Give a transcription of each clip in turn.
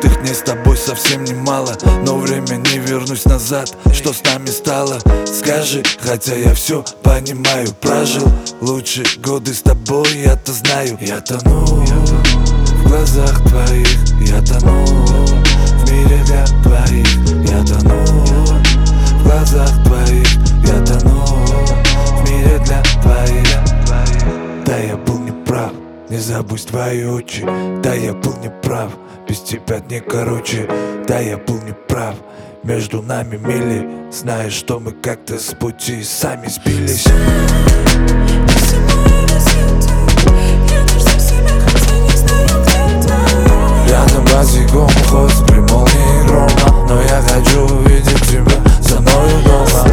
Забытых дней с тобой совсем немало, но время не вернусь назад. Что с нами стало? Скажи, хотя я все понимаю. Прожил лучшие годы с тобой, я-то знаю. Я тону в глазах твоих, я тону в мире для твоих. Я тону в глазах твоих, я тону в мире для твоих. Да, я был неправ, не забудь твои очи. Да, я был неправ, без тебя не короче. Да, я был неправ, между нами мили. Знаешь, что мы как-то с пути сами сбились. Рядом босиком хвост при молнии грома, но я хочу увидеть тебя за мною дома.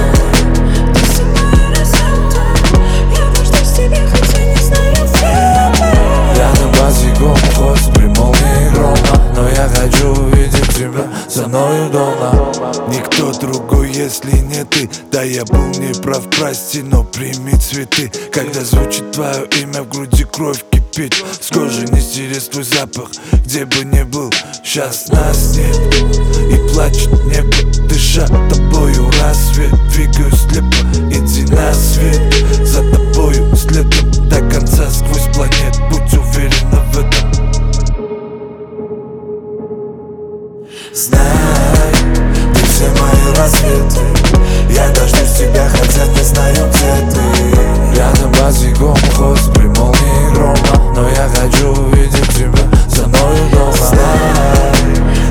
Рядом босиком хвост при молнии грома, но я хочу увидеть тебя за мною дома. Никто другой, если не ты. Да, я был неправ, прости, но прими цветы. Когда звучит твое имя, в груди кровь кипит. С кожи не стереть твой запах, где бы ни был. Сейчас нас нет, и плачет небо, дыша тобою рассвет. Двигаюсь слепо, иди на свет, за тобою следом до конца сквозь планет. Будь уверена в этом. Знай, ты все мои рассветы. Я дождусь тебя, хотя не знаю, где ты. Рядом босиком хвост при молнии грома, но я хочу увидеть тебя за мною дома. Знай,